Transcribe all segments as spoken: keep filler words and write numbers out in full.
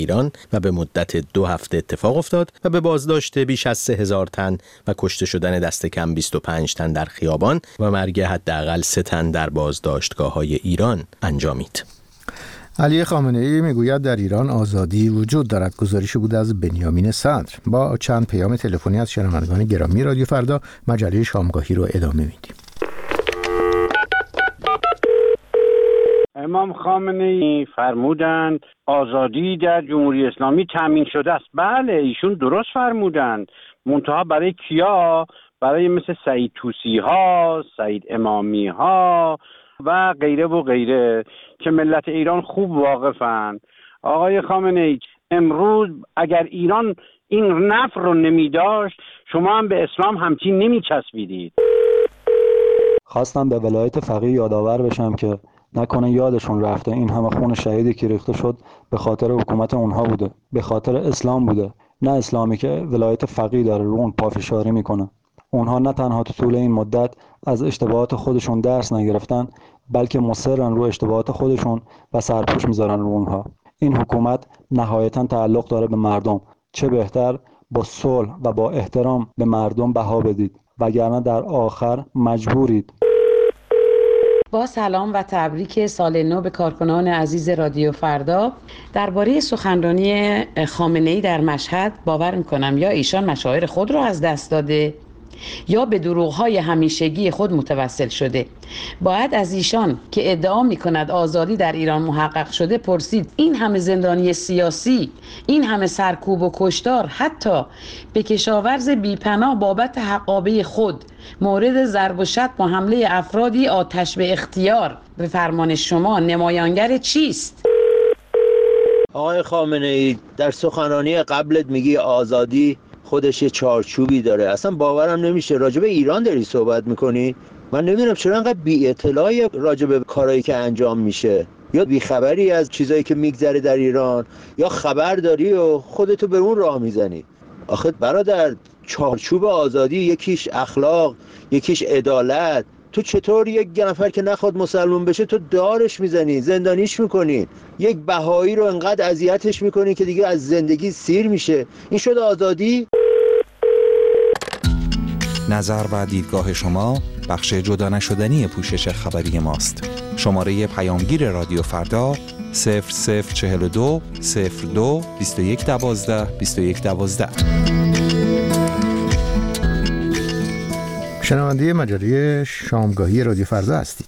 ایران و به مدت دو هفته اتفاق افتاد و به بازداشت بیش از سه هزار تن و کشته شدن دست کم بیست و پنج تن در خیابان و مرگ حداقل سه تن در بازداشتگاه‌های ایران انجامید. علی خامنه‌ای میگوید در ایران آزادی وجود دارد. گزارشی بود از بنیامین صدر. با چند پیام تلفنی از شنوندگان گرامی رادیو فردا مجله شامگاهی رو ادامه میدیم. امام خامنه‌ای فرمودند آزادی در جمهوری اسلامی تامین شده است. بله، ایشون درست فرمودند. منتها برای کیا؟ برای مثل سعید طوسی ها، سعید امامی ها و غیره و غیره که ملت ایران خوب واقفن. آقای خامنه‌ای، امروز اگر ایران این نفر رو نمی داشت شما هم به اسلام همچین نمی چسبیدید. خواستم به ولایت فقیه یادآور بشم که نکنه یادشون رفته این همه خون شهیدی که ریخته شد به خاطر حکومت اونها بوده، به خاطر اسلام بوده، نه اسلامی که ولایت فقیه داره رو اون پافشاری میکنه. اونها نه تنها تو طول این مدت از اشتباهات خودشون درس نگرفتن، بلکه مصرن رو اشتباهات خودشون و سرپوش میذارن رو اونها. این حکومت نهایتاً تعلق داره به مردم. چه بهتر با صلح و با احترام به مردم بها بدید، وگرنه در آخر مجبورید. با سلام و تبریک سال نو به کارکنان عزیز رادیو فردا. درباره سخنرانی خامنه‌ای در مشهد باور میکنم یا ایشان مشاعر خود را از دست داده یا به دروغ‌های همیشگی خود متوسل شده. باید از ایشان که ادعا می‌کند آزادی در ایران محقق شده پرسید این همه زندانی سیاسی، این همه سرکوب و کشتار، حتی به کشاورز بی‌پناه بابت حقابه خود مورد ضرب و شتم با حمله افرادی آتش به اختیار به فرمان شما نمایانگر چیست؟ آقای خامنه‌ای، در سخنرانی قبلت میگی آزادی خودش یه چارچوبی داره. اصلا باورم نمیشه راجع به ایران داری صحبت میکنی. من نمیدونم چرا انقدر بی اطلاعی راجع به کارهایی که انجام میشه، یا بی خبری از چیزایی که میگذره در ایران، یا خبر داری و خودتو به اون راه میزنی. آخه برادر، چارچوب آزادی یکیش اخلاق، یکیش عدالت. تو چطور یک نفر که نخواد مسلمان بشه تو دارش میزنی، زندانیش میکنی، یک بهایی رو انقدر اذیتش میکنی که دیگه از زندگی سیر میشه؟ این شد آزادی؟ نظر و دیدگاه شما بخش جدا نشدنی پوشش خبری ماست. شماره پیامگیر رادیو فردا صفر صفر چهل و دو صفر دو بیست و یک دوازده بیست و یک دوازده. شنونده مجله شامگاهی رادیو فردا هستید.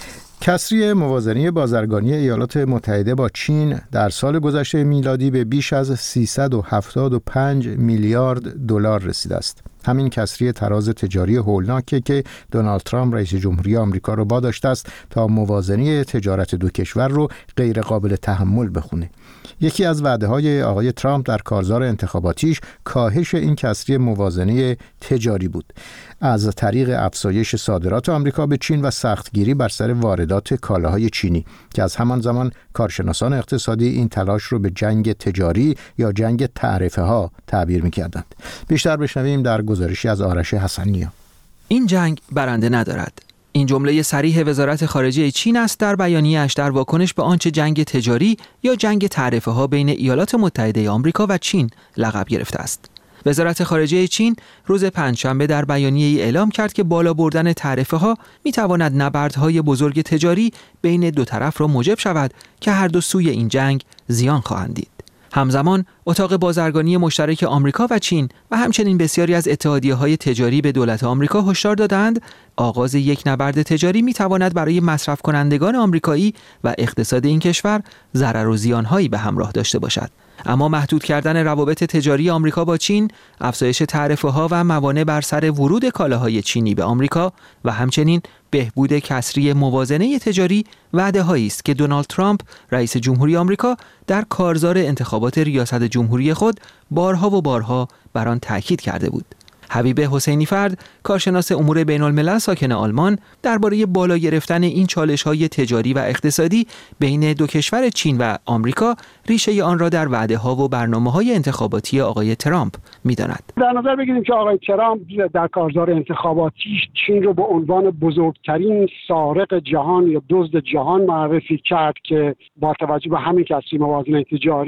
کسری موازنه بازرگانی ایالات متحده با چین در سال گذشته میلادی به بیش از سیصد و هفتاد و پنج میلیارد دلار رسیده است. همین کسری تراز تجاری هولناکه که دونالد ترامپ رئیس جمهوری آمریکا رو واداشته است تا موازنه تجارت دو کشور رو غیر قابل تحمل بخونه. یکی از وعده‌های آقای ترامپ در کارزار انتخاباتیش کاهش این کسری موازنه تجاری بود از طریق افزایش صادرات آمریکا به چین و سختگیری بر سر واردات کالاهای چینی که از همان زمان کارشناسان اقتصادی این تلاش رو به جنگ تجاری یا جنگ تعرفه ها تعبیر می‌کردند. بیشتر بشنویم در گزارشی از آرش حسنی. این جنگ برنده ندارد. این جمله صریح وزارت خارجه چین است در بیانیه‌اش در واکنش به آنچه جنگ تجاری یا جنگ تعرفه ها بین ایالات متحده آمریکا و چین لقب گرفته است. وزارت خارجه چین روز پنجشنبه در بیانیه‌ای اعلام کرد که بالا بردن تعرفه ها می‌تواند نبردهای بزرگ تجاری بین دو طرف را موجب شود که هر دو سوی این جنگ زیان خواهند دید. همزمان اتاق بازرگانی مشترک آمریکا و چین و همچنین بسیاری از اتحادیه‌های تجاری به دولت آمریکا هشدار دادند آغاز یک نبرد تجاری می‌تواند برای مصرف کنندگان آمریکایی و اقتصاد این کشور ضرر و زیان‌هایی به همراه داشته باشد. اما محدود کردن روابط تجاری آمریکا با چین، افزایش تعرفه‌ها و موانع بر سر ورود کالاهای چینی به آمریکا و همچنین بهبود کسری موازنه تجاری وعده‌هایی است که دونالد ترامپ رئیس جمهوری آمریکا در کارزار انتخابات ریاست جمهوری خود بارها و بارها بر آن تاکید کرده بود. حبیب حسینی فرد، کارشناس امور بین الملل ساکن آلمان، درباره بالا گرفتن این چالش‌های تجاری و اقتصادی بین دو کشور چین و آمریکا ریشه آن را در وعده‌ها و برنامه‌های انتخاباتی آقای ترامپ می‌داند. در نظر بگیریم که آقای ترامپ در کارزار انتخاباتیش چین رو به عنوان بزرگترین سارق جهان یا دزد جهان معرفی کرد که با توجه به همین کسری موازنه تجاری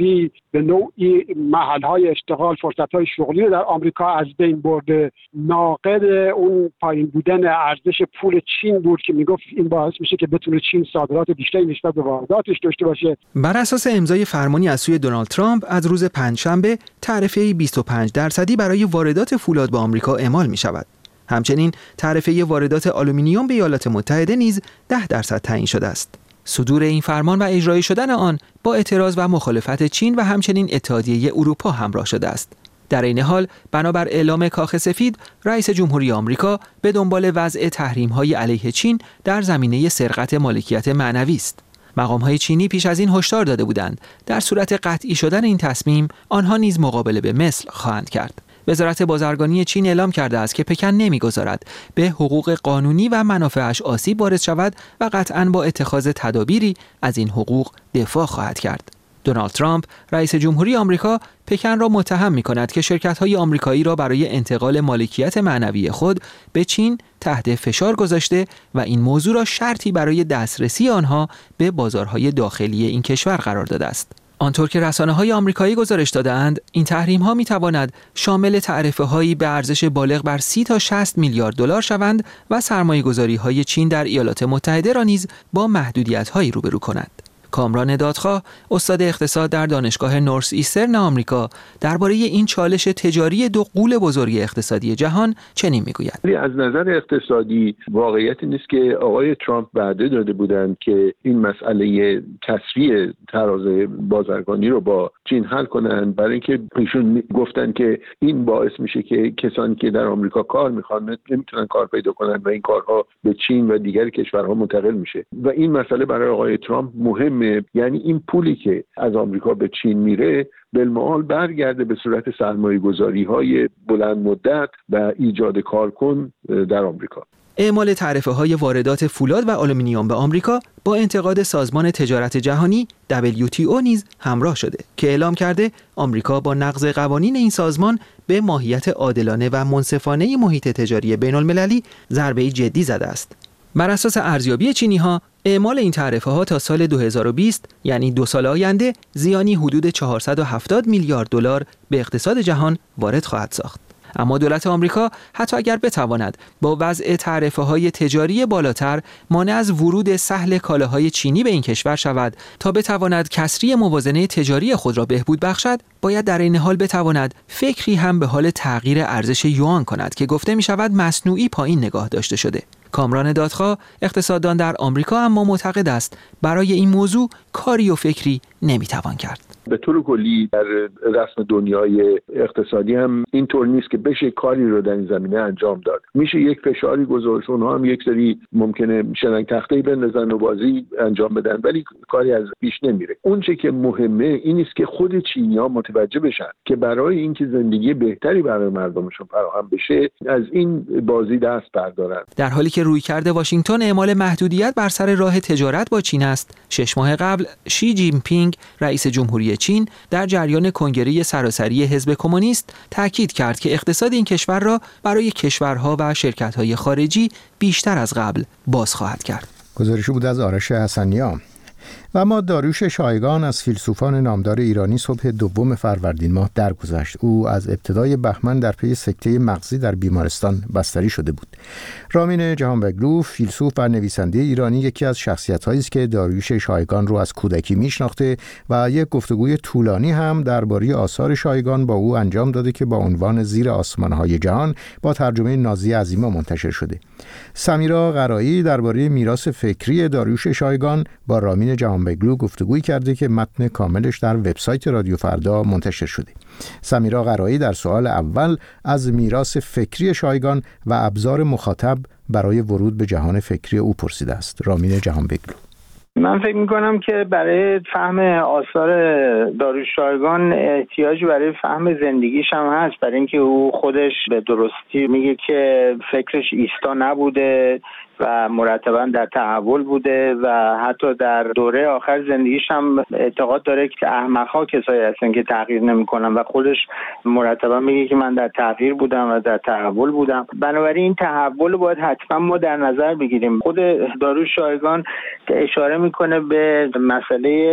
به نوعی محل‌های اشتغال، فرصت‌های شغلی رو در آمریکا از بین برده. ناقد اون پایین بودن ارزش پول چین بود که میگفت این باعث میشه که بتونه چین صادرات بیشتری نسبت به وارداتش داشته باشه. بر اساس امضای فرمانی از سوی دونالد ترامپ از روز پنجشنبه تعرفه بیست و پنج درصدی برای واردات فولاد به آمریکا اعمال می‌شود. همچنین تعرفه واردات آلومینیوم به ایالات متحده نیز ده درصد تعیین شده است. صدور این فرمان و اجرایی شدن آن با اعتراض و مخالفت چین و همچنین اتحادیه اروپا همراه شده است. در این حال بنابر اعلام کاخ سفید، رئیس جمهوری آمریکا به دنبال وضع تحریم‌های علیه چین در زمینه سرقت مالکیت معنوی است. مقام‌های چینی پیش از این هشدار داده بودند در صورت قطعی شدن این تصمیم آنها نیز مقابله به مثل خواهند کرد. وزارت بازرگانی چین اعلام کرده است که پکن نمی‌گذارد به حقوق قانونی و منافعش آسیب وارد شود و قطعاً با اتخاذ تدابیری از این حقوق دفاع خواهد کرد. دونالد ترامپ رئیس جمهوری آمریکا پکن را متهم می‌کند که شرکت‌های آمریکایی را برای انتقال مالکیت معنوی خود به چین تحت فشار گذاشته و این موضوع را شرطی برای دسترسی آنها به بازارهای داخلی این کشور قرار داده است. آنطور که رسانه‌های آمریکایی گزارش داده‌اند، این تحریم‌ها می‌تواند شامل تعرفه‌هایی به ارزش بالغ بر سی تا شصت میلیارد دلار شوند و سرمایه‌گذاری‌های چین در ایالات متحده را نیز با محدودیت‌هایی روبرو کنند. کامران دادخواه، استاد اقتصاد در دانشگاه نورث ایسترن آمریکا، درباره این چالش تجاری دو غول بزرگ اقتصادی جهان چنین میگوید: از نظر اقتصادی واقعیت این است که آقای ترامپ وعده داده بودند که این مسئله کسری تراز بازرگانی رو با چین حل کنند، برای اینکه ایشون گفتن که این باعث میشه که کسانی که در آمریکا کار میخوان نمیتونن کار پیدا کنن و این کارها به چین و دیگر کشورها منتقل میشه و این مسئله برای آقای ترامپ مهم. یعنی این پولی که از آمریکا به چین میره بالمعال برگرده به صورت سرمایه گذاری های بلند مدت و ایجاد کارکن در آمریکا. اعمال تعرفه های واردات فولاد و آلومینیوم به آمریکا با انتقاد سازمان تجارت جهانی دبلیو تی او نیز همراه شده که اعلام کرده آمریکا با نقض قوانین این سازمان به ماهیت عادلانه و منصفانه محیط تجاری بین المللی ضربه جدی زده است. بر اساس ارزیابی چینی‌ها، اعمال این تعرفه ها تا سال دو هزار و بیست یعنی دو سال آینده زیانی حدود چهارصد و هفتاد میلیارد دلار به اقتصاد جهان وارد خواهد ساخت. اما دولت آمریکا حتی اگر بتواند با وضع تعرفه های تجاری بالاتر مانع از ورود سهل کالاهای چینی به این کشور شود تا بتواند کسری موازنه تجاری خود را بهبود بخشد، باید در این حال بتواند فکری هم به حال تغییر ارزش یوان کند که گفته می شود مصنوعی پایین نگاه داشته شده. کامران دادخواه، اقتصاددان در آمریکا، اما معتقد است برای این موضوع کاری و فکری نمیتوان کرد. به طور کلی در رسم دنیای اقتصادی هم اینطور نیست که بشه کاری رو در این زمینه انجام داد. میشه یک فشاری گذاشت، اونها هم یک سری ممکنه شلنگ تخته‌ای بندازن و بازی انجام بدن، ولی کاری از پیش نمیره. اون چه که مهمه این است که خود چینی‌ها متوجه بشن که برای اینکه زندگی بهتری برای مردمشون فراهم بشه از این بازی دست بردارن. در حالی که رویکرد واشنگتن اعمال محدودیت بر سر راه تجارت با چین است، شش ماه قبل شی جین پینگ رئیس جمهوری چین در جریان کنگره سراسری حزب کمونیست تاکید کرد که اقتصاد این کشور را برای کشورها و شرکت‌های خارجی بیشتر از قبل باز خواهد کرد. گزارشی بود از آرش حسنیان. و اما داریوش شایگان از فیلسوفان نامدار ایرانی صبح دوم فروردین ماه درگذشت. او از ابتدای بهمن در پی سکته مغزی در بیمارستان بستری شده بود. رامین جهانبگلو، فیلسوف و نویسنده ایرانی، یکی از شخصیت‌هایی است که داریوش شایگان رو از کودکی میشناخته و یک گفتگوی طولانی هم درباره آثار شایگان با او انجام داده که با عنوان زیر آسمان‌های جهان با ترجمه نازی عظیما منتشر شده. سمیرا قرایی درباره میراث فکری داریوش شایگان با رامین جهانبگلو گفتگویی کرده که متن کاملش در وبسایت رادیو فردا منتشر شده. سمیرا قرایی در سوال اول از میراث فکری شایگان و ابزار مخاطب برای ورود به جهان فکری او پرسیده است. رامین جهانبگلو: من فکر میکنم که برای فهم آثار داریوش شایگان احتیاجی برای فهم زندگیش هم هست، برای اینکه او خودش به درستی میگه که فکرش ایستا نبوده و مرتبا در تحول بوده و حتی در دوره آخر زندگیش هم اعتقاد داره که احمق‌ها کسایی هستن که تغییر نمی‌کنن و خودش مرتبا میگه که من در تغییر بودم و در تحول بودم. بنابراین این تحول رو باید حتما ما در نظر بگیریم. خود داریوش شایگان اشاره میکنه به مسئله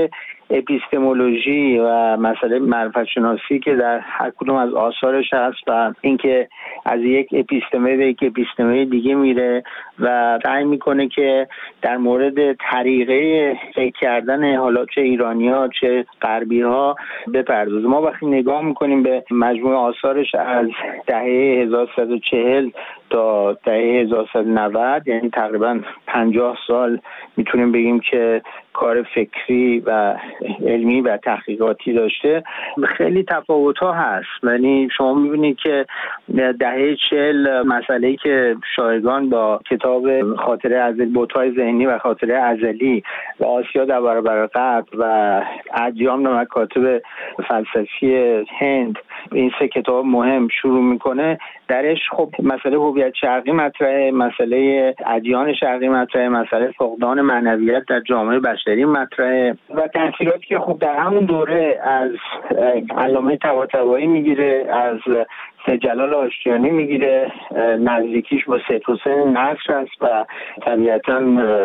اپیستمولوژی و مسئله معرفت شناسی که در هر کدوم از آثارش هست و اینکه از یک اپیستمه به یک اپیستمه دیگه میره و سعی میکنه که در مورد طریقه فکر کردن حالا چه ایرانی‌ها چه غربی‌ها بپردازه. ما وقتی نگاه میکنیم به مجموعه آثارش از دهه هزار و سیصد و چهل تا دهه هزار و سیصد و نود، یعنی تقریبا پنجاه سال میتونیم بگیم که کار فکری و علمی و تحقیقاتی داشته، خیلی تفاوت‌ها هست. یعنی شما می‌بینید که دهه چهل مسئله‌ای که شایگان با کتاب خاطره ازلی، بت‌های ذهنی و خاطره ازلی و آسیا در برابر غرب و ادیان و مکاتب فلسفی هند، این سه کتاب مهم شروع میکنه، درش خب مسئله هویت شرقی مطرحه، مسئله ادیان شرقی مطرحه، مسئله فقدان معنویت در جامعه بشری مطرحه و تأثیراتی که خب در همون دوره از علامه طباطبایی میگیره، از سید جلال آشتیانی میگیره، نزدیکیش با سید حسین نصر است و طبیعتا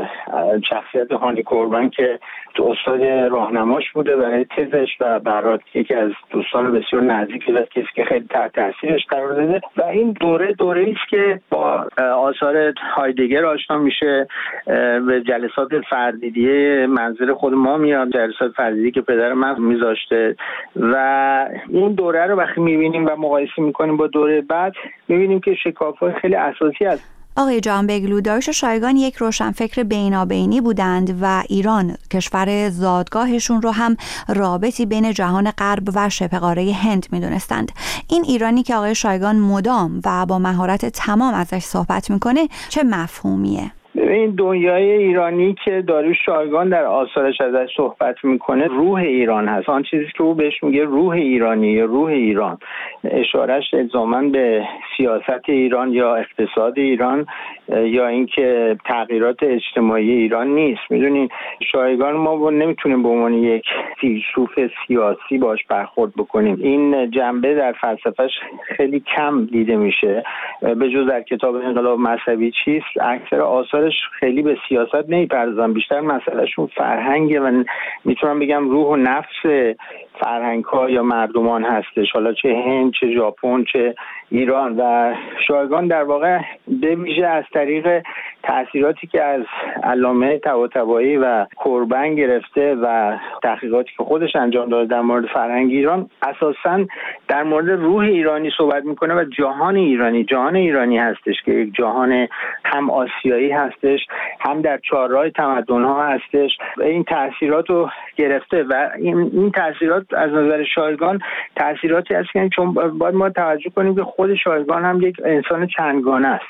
شخصیت هانی کوربن که استاد راهنماش بوده برای تزش و برات یکی از دوستان بسیار نزدیکی است، کسی که خیلی تحت تاثیرش قرار داده و این دوره دوره است که با آثار هایدگر آشنا میشه، به جلسات فردیدیه منزل خود ما میاد، جلسات فردیدی که پدر من میذاشته و این دوره رو وقتی میبینیم و مقایسه میکنیم با دوره بعد میبینیم که شکاف‌های خیلی اساسی هست. آقای جانبگلو، داریوش و شایگان یک روشنفکر بینابینی بودند و ایران کشور زادگاهشون رو هم رابطی بین جهان غرب و شبه قاره هند میدونستند. این ایرانی که آقای شایگان مدام و با مهارت تمام ازش صحبت میکنه چه مفهومیه؟ این دنیای ایرانی که داریوش شایگان در آثارش ازش صحبت میکنه روح ایران هست. آن چیزی که او بهش میگه روح ایرانی یا روح ایران، اشارش الزاماً به سیاست ایران یا اقتصاد ایران یا اینکه تغییرات اجتماعی ایران نیست. میدونین شایگان ما نمیتونیم به عنوان یک فیلسوف سیاسی باش برخورد بکنیم. این جنبه در فلسفهش خیلی کم دیده میشه، به جز در کتاب انقلاب مذهبی چیست. اکثر آثار خیلی به سیاست نمیپردازن، بیشتر مسئلهشون فرهنگه و میتونم بگم روح و نفس فرهنگ ها یا مردمان هستش، حالا چه هند چه ژاپن چه ایران. و شایگان در واقع به ویژه از طریق تأثیراتی که از علامه طباطبایی و کوربن گرفته و تحقیقاتی که خودش انجام داده در مورد فرهنگ ایران، اساساً در مورد روح ایرانی صحبت میکنه و جهان ایرانی جهان ایرانی هستش که یک جهان هم آسیایی هستش، هم در چهارراه تمدن‌ها هستش. این تأثیرات رو گرفته و این این تأثیرات از نظر شایگان تأثیراتی هست که چون باید ما توجه کنیم که خود شایگان هم یک انسان چندگانه است،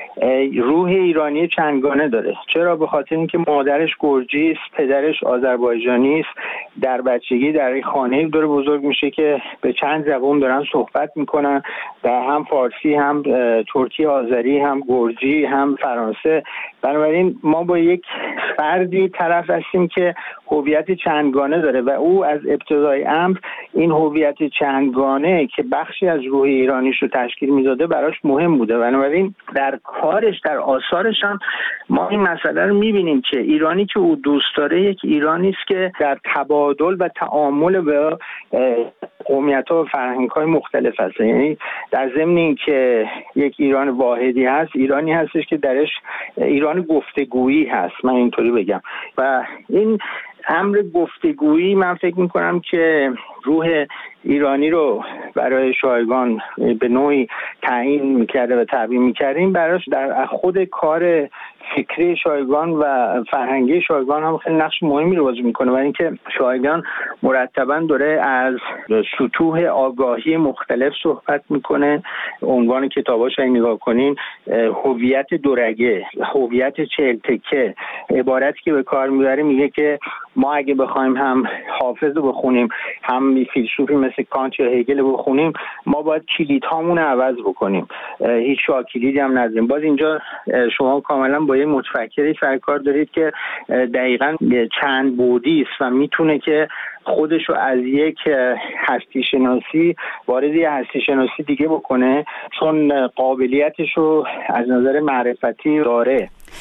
روح ایرانی چندگانه داره. چرا؟ به خاطر اینکه مادرش گرجی است، پدرش آذربایجانی است، در بچگی در این خانه داره بزرگ میشه که به چند زبان دارن صحبت میکنن، در هم فارسی هم ترکی آذری هم گرجی هم فرانسه. بنابراین ما با یک فردی طرف هستیم که هویت چندگانه داره و او از ابتدای امر این هویت چندگانه که بخشی از روح ایرانیش رو تشکیل میداده براش مهم بوده. بنابراین در کارش در آثارش هم ما این مسئله رو میبینیم که ایرانی که او دوست داره یک ایرانی است که در تبادل و تعامل با قومیت‌ها و فرهنگ‌های مختلف هست. یعنی در ضمن این که یک ایران واحدی هست، ایرانی هستش که درش ایران گفتگویی هست، من اینطوری بگم. و این امر گفتگویی من فکر میکنم که روح ایرانی رو برای شایگان به نوعی تعیین میکرده و تعیین میکردیم براش در خود کار فکری شایگان و فرهنگی شایگان هم خیلی نقش مهمی رو بازی میکنه. و اینکه شایگان مرتبا داره از سطوح آگاهی مختلف صحبت میکنه. عنوان کتاباش اگه نگاه کنین، هویت دورگه، هویت چهل تکه، عبارتی که به کار میبره میگه که ما اگه بخوایم هم حافظ رو بخونیم هم فیلسوفی مثل کانت یا هگل بخونیم، ما باید کلید هامون رو عوض بکنیم، هیچ شاه کلیدی هم نداریم. باز اینجا شما کاملا با یه متفکری سرکار دارید که دقیقاً چند بعدی است و میتونه که خودش رو از یک هستی شناسی وارد یه هستی شناسی دیگه بکنه، چون قابلیتش رو از نظر معرفتی داره.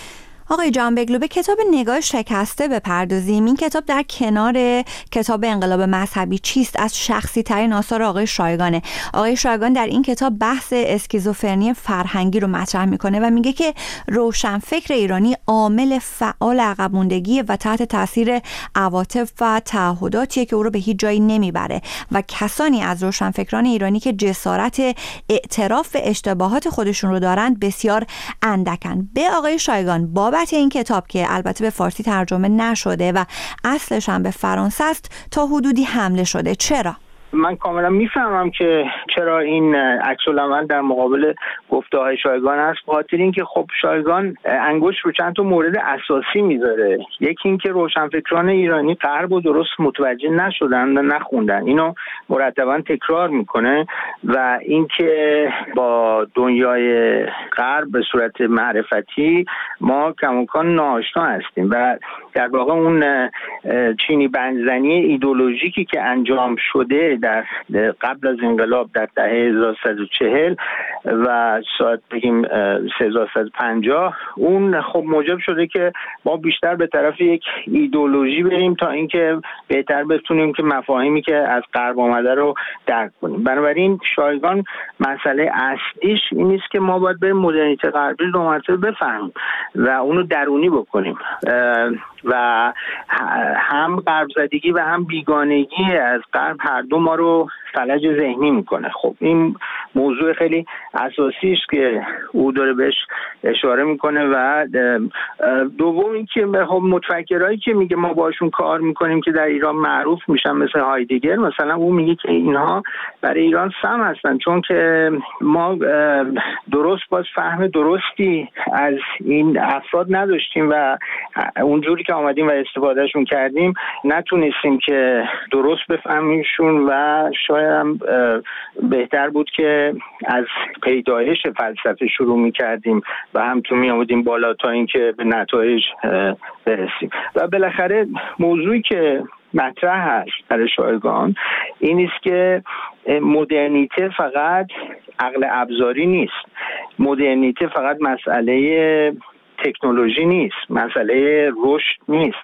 آقای جانبگلو، به کتاب نگاه شکسته بپردازیم. این کتاب در کنار کتاب انقلاب مذهبی چیست از شخصی ترین آثار آقای شایگانه. آقای شایگان در این کتاب بحث اسکیزوفرنی فرهنگی رو مطرح میکنه و میگه که روشنفکر ایرانی عامل فعال عقب موندگی و تحت تاثیر عواطف و تعهداتیه که او رو به هیچ جایی نمیبره و کسانی از روشنفکران ایرانی که جسارت اعتراف به اشتباهات خودشون رو دارند بسیار اندکن. به آقای شایگان بابت این کتاب که البته به فارسی ترجمه نشده و اصلش هم به فرانسه است تا حدودی حمله شده، چرا؟ من کاملا میفهمم که چرا این عکس العمل در مقابل گفته های شایگان است، خاطر اینکه خب شایگان انگشت رو چند تا مورد اساسی میذاره. یکی اینکه روشنفکران ایرانی غرب و درست متوجه نشدن و نخوندن، اینو مرتبا تکرار میکنه، و اینکه با دنیای غرب به صورت معرفتی ما کماکان ناآشنا هستیم و در واقع اون چینی بندزنی ایدئولوژیکی که انجام شده در قبل از انقلاب در دهه هزار و سیصد و چهل و ساعت بگیم هزار و سیصد و پنجاه، اون خب موجب شده که ما بیشتر به طرف یک ایدئولوژی بریم تا اینکه بهتر بتونیم که مفاهیمی که از غرب آمده رو درک کنیم. بنابراین شایگان مسئله اصلیش این است که ما باید بریم مدرنیته غربی رو مرتبه بفهمیم و اونو درونی بکنیم و هم غرب زدگی و هم بیگانگی از غرب هر دو ما رو فلج ذهنی میکنه. خب این موضوع خیلی اساسی است که او داره بهش اشاره میکنه و دوم اینکه خب متفکرایی که میگه ما باشون کار میکنیم که در ایران معروف میشن مثل هایدگر مثلا، او میگه که اینها برای ایران سم هستن، چون که ما درست باز فهم درستی از این افراد نداشتیم و اونجوری که آمدیم و استفادهشون کردیم نتونستیم که درست بفهمیمشون و شاید هم بهتر بود که از پیدایش فلسفه شروع میکردیم و همطور میامدیم بالا تا اینکه به نتایج برسیم. و بالاخره موضوعی که مطرح هست برای شایگان این است که مدرنیته فقط عقل ابزاری نیست، مدرنیته فقط مسئله تکنولوژی نیست، مسئله رشد نیست،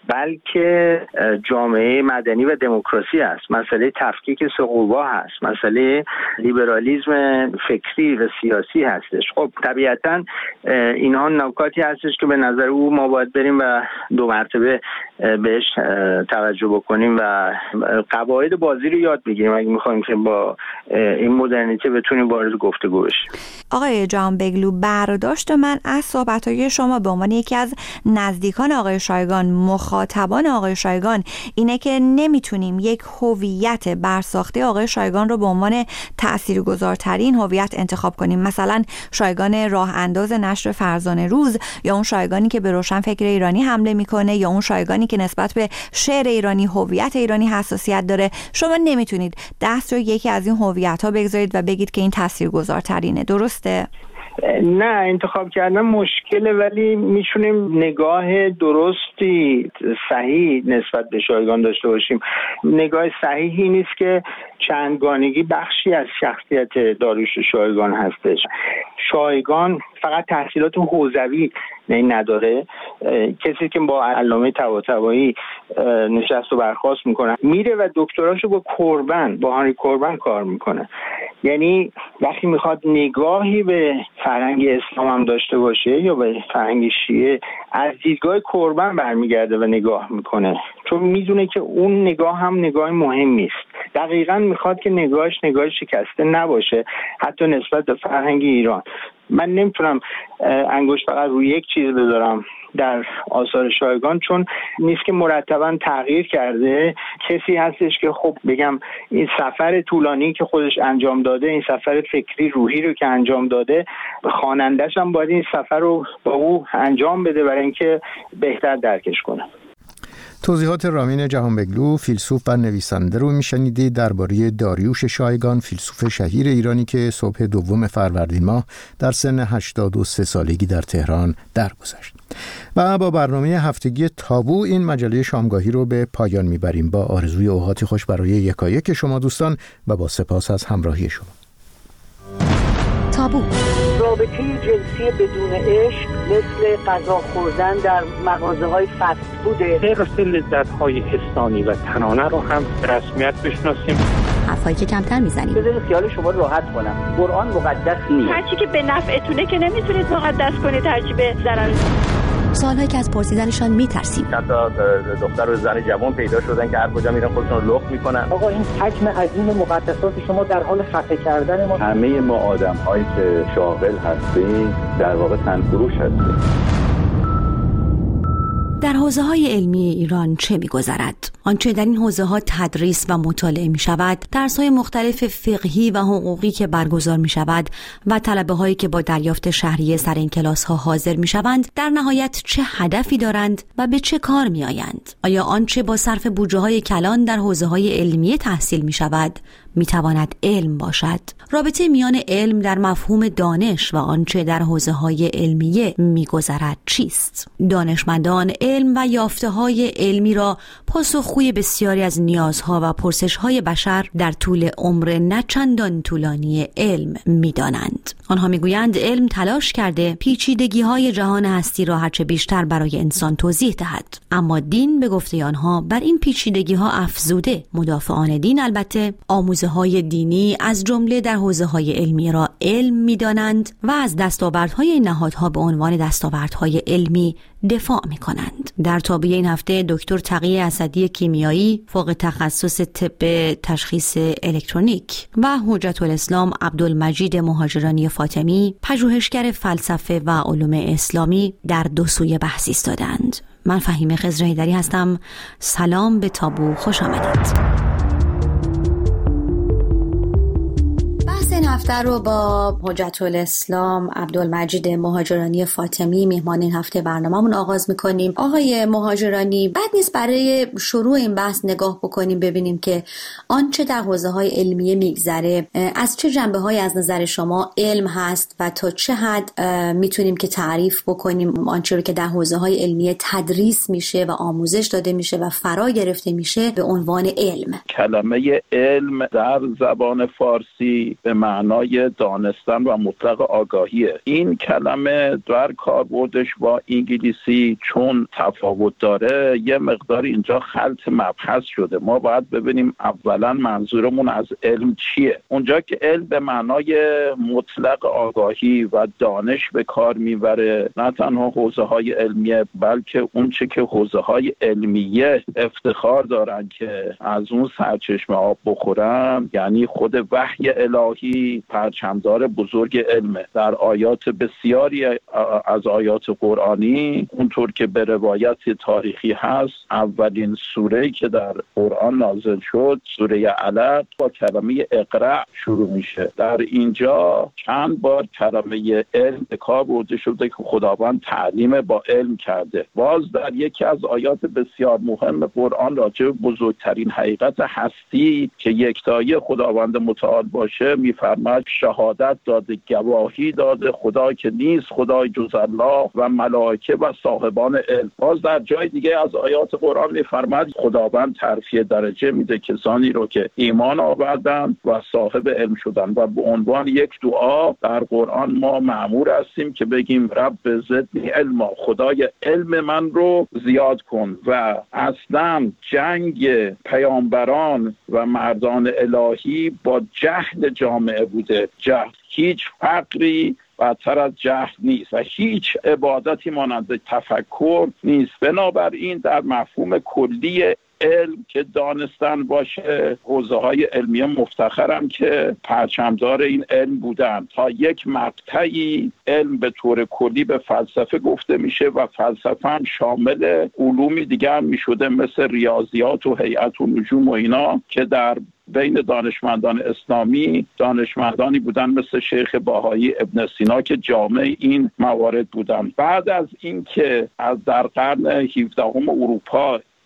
بلکه جامعه مدنی و دموکراسی است، مسئله تفکیک سه قوا هست، مسئله لیبرالیسم فکری و سیاسی هستش. خب طبیعتا اینها نکاتی هستش که به نظر او ما باید بریم و دو مرتبه بهش توجه بکنیم و قواعد بازی رو یاد بگیریم اگه میخوایم که با این مدرنیته بتونیم وارد گفتگو بشیم. آقای جانبگلو، برداشت من از صحبت‌های شما به عنوان یکی از نزدیکان آقای شایگان، مخاطبان آقای شایگان، اینه که نمیتونیم یک هویت برساخته آقای شایگان رو به عنوان تاثیرگذارترین هویت انتخاب کنیم، مثلا شایگان راه انداز نشر فرزانه روز یا اون شایگانی که به روشنفکر ایرانی حمله میکنه یا اون شایگانی که نسبت به شعر ایرانی، هویت ایرانی حساسیت داره. شما نمیتونید دست رو یکی از این هویت‌ها بگذارید و بگید که این تاثیرگذارترینه، درسته؟ نه، انتخاب کردن مشکله، ولی میشونیم نگاه درستی صحیح نسبت به شایگان داشته باشیم. نگاه صحیحی نیست که چندگانگی بخشی از شخصیت داریوش شایگان هستش. شایگان فقط تحصیلات حوزوی نداره، کسی که با علامه طباطبایی نشست و برخاست میکنه میره و دکتراشو با کوربن با هانری کوربن کار میکنه. یعنی وقتی میخواد نگاهی به فرهنگ اسلام هم داشته باشه یا به فرهنگ شیعه، از دیدگاه کوربن برمیگرده و نگاه میکنه، چون میدونه که اون نگاه هم نگاه مهمی است. دقیقاً میخواد که نگاهش نگاه شکسته نباشه، حتی نسبت به فرهنگ ایران. من نمیتونم انگشت فقط روی یک چیز بذارم در آثار شایگان، چون نیست که مرتباً تغییر کرده. کسی هستش که خب بگم این سفر طولانی که خودش انجام داده، این سفر فکری روحی رو که انجام داده، خواننده‌ش هم باید این سفر رو با او انجام بده برای اینکه بهتر درکش کنه. توضیحات رامین جهانبگلو، فیلسوف و نویسنده رو میشنیدید درباره داریوش شایگان، فیلسوف شهیر ایرانی که صبح دوم فروردین ماه در سن هشتاد و سه سالگی در تهران درگذشت. و با برنامه هفتگی تابو این مجله شامگاهی رو به پایان میبریم، با آرزوی اوقاتی خوش برای یکایک شما دوستان و با سپاس از همراهی شما. تا تابو. رابطه جنسی بدون عشق مثل غذا خوردن در مغازه‌های فست فوده. حفظ لذت‌های حسانی و تنانه رو هم به رسمیت بشناسیم. حرفایی که کمتر میزنیم. بذارید خیال شما راحت کنم. قرآن مقدس نیست. هرچی که به نفعتونه که نمیتونید مقدس کنید، هرچی به ضرر. سوالهایی که از پرسیدنشان میترسیم. حتی دختر و زن جوان پیدا شدن که هر کجا میرن خودشون رو لخت میکنن. آقا این حجم عظیم مقدسات شما در حال خفه کردن ما. همه ما آدم‌هایی که شاغل هستیم در واقع تنفروش هستیم. در حوزه‌های علمی ایران چه می‌گذرد؟ آنچه در این حوزه‌ها تدریس و مطالعه می‌شود، درس‌های مختلف فقهی و حقوقی که برگزار می‌شود و طلبه‌هایی که با دریافت شهریه سر این کلاس‌ها حاضر می‌شوند، در نهایت چه هدفی دارند و به چه کار می‌آیند؟ آیا آنچه با صرف بودجه‌های کلان در حوزه‌های علمی تحصیل می‌شود، می‌تواند علم باشد؟ رابطه میان علم در مفهوم دانش و آنچه در حوزه‌های علمیه می‌گذرد چیست؟ دانشمندان علم و یافته‌های علمی را پاسخگوی بسیاری از نیازها و پرسش‌های بشر در طول عمر نه چندان طولانی علم می‌دانند. آنها می‌گویند علم تلاش کرده پیچیدگی‌های جهان هستی را هرچه بیشتر برای انسان توضیح دهد، اما دین به گفته آنها بر این پیچیدگی‌ها افزوده. مدافعان دین البته آموزه‌های دینی از جمله در حوزه‌های علمی را علم می‌دانند و از دستاوردهای این نهادها به عنوان دستاوردهای علمی دفاع می‌کنند. در تابع این هفته دکتر تقی اسدی کیمیایی فوق تخصص طب تشخیص الکترونیک و حجت الاسلام عبدالمجید مهاجرانی فاطمی پژوهشگر فلسفه و علوم اسلامی در دو سوی بحث ایستادند. من فهیمه خضر حیدری هستم. سلام به تابو، خوش آمدید. این هفته رو با حجت الاسلام عبدالمجید مهاجرانی فاطمی میهمان این هفته برنامه‌مون آغاز میکنیم. آقای مهاجرانی، بد نیست برای شروع این بحث نگاه بکنیم ببینیم که آنچه در حوزه‌های علمیه میگذره از چه جنبه‌هایی از نظر شما علم هست و تا چه حد میتونیم که تعریف بکنیم آنچه رو که در حوزه‌های علمیه تدریس میشه و آموزش داده میشه و فرا گرفته میشه به عنوان علم. کلمه علم در زبان فارسی به معنای دانستن و مطلق آگاهیه. این کلمه در کاربردش با انگلیسی چون تفاوت داره یه مقدار اینجا خلط مبحث شده. ما باید ببینیم اولا منظورمون از علم چیه. اونجا که علم به معنای مطلق آگاهی و دانش به کار میبره، نه تنها حوزه های علمیه بلکه اون چه که حوزه های علمیه افتخار دارن که از اون سرچشمه آب بخورن، یعنی خود وحی الهی پرچمدار بزرگ علمه. در آیات بسیاری از آیات قرآنی اونطور که به روایت تاریخی هست، اولین سوره‌ای که در قرآن نازل شد سوره علق با کلمه اقرأ شروع میشه. در اینجا چند بار کلمه علم به کار برده شده که خداوند تعلیم با علم کرده. باز در یکی از آیات بسیار مهم قرآن راجع به بزرگترین حقیقت هستی که یکتایی خداوند متعال باشه میفرماید شهادت داده، گواهی داده خدا که نیست خدای جز الله و ملائکه و صاحبان علم. باز در جای دیگه از آیات قرآن میفرماید خداوند ترفیع درجه میده کسانی رو که ایمان آوردن و صاحب علم شدن. و به عنوان یک دعا در قرآن ما مأمور هستیم که بگیم رب زدنی علما، خدای علم من رو زیاد کن. و اصلا جنگ پیامبران و مردان الهی با جهل جامعه بوده. جهل، هیچ فقری بدتر از جهل نیست و هیچ عبادتی مانند تفکر نیست. بنابراین در مفهوم کلی علم که دانستن باشه، حوزه های علمیه مفتخرم که پرچمدار این علم بودن. تا یک مقطعی علم به طور کلی به فلسفه گفته میشه و فلسفه هم شامل علومی دیگر میشده مثل ریاضیات و هیئت و نجوم و اینا که در بین دانشمندان اسلامی دانشمندانی بودن مثل شیخ باهایی ابن سینا که جامع این موارد بودن. بعد از اینکه از در قرن هفدهم اروپا